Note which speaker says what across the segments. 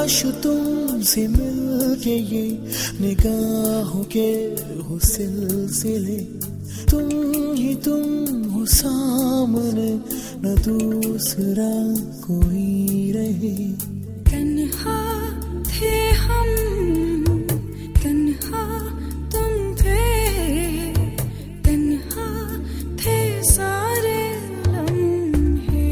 Speaker 1: काश तुमसे मिलके ये निगाहों के हो सिलसिले, तुम हो सामने, न दूसरा कोई रहे।
Speaker 2: तन्हा थे हम, तन्हा तुम थे, तन्हा थे सारे लम्हे।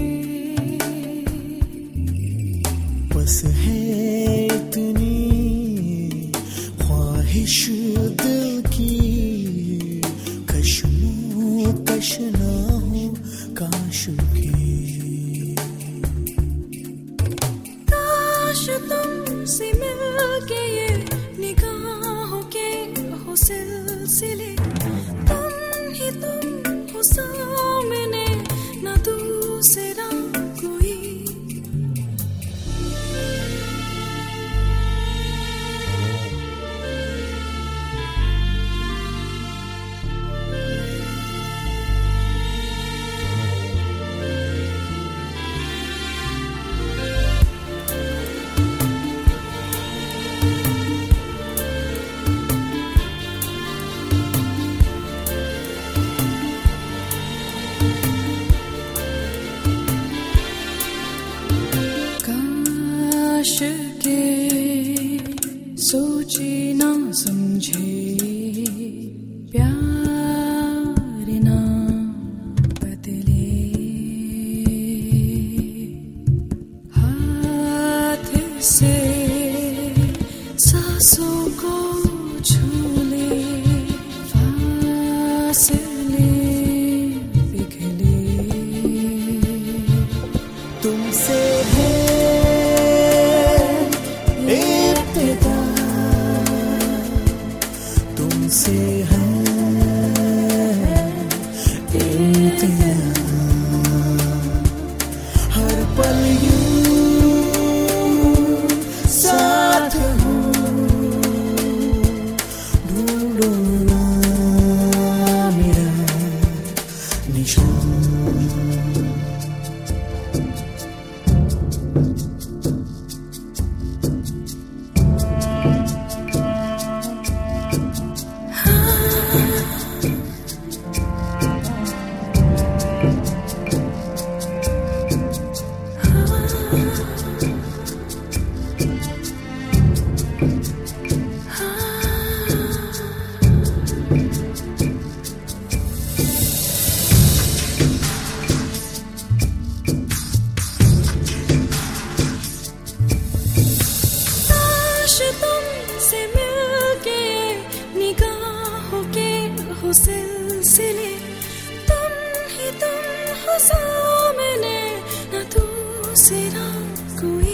Speaker 1: बस है इतनी ख्वाहिश दिल की, कश्मों कश ना हो काश की।
Speaker 2: काश तुमसे मिलके ये निगाहों के हो सिलसिले, तुम हो सामने, न दूसरा कोई। काश के सोचे ना समझे, प्यार ना बदले, हाथ से सांसों को झूले, फासले पिघले।
Speaker 1: तुमसे है इब्तिदा, तुमसे है इंतहा, हर पल यूं साथ हूँ, ढूंढो ना मेरा निशान।
Speaker 2: तुमसे मिलके निगाहों के हो सिलसिले, तुम हो सामने, न दूसरा कोई।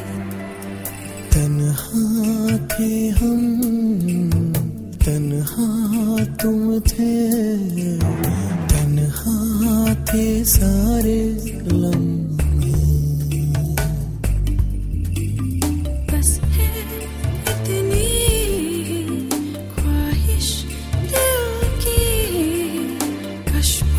Speaker 1: तन्हा थे हम, तन्हा तुम थे, तन्हा थे सारे लम्हे।
Speaker 2: बस है इतनी ख्वाहिश दिल की, कश्मों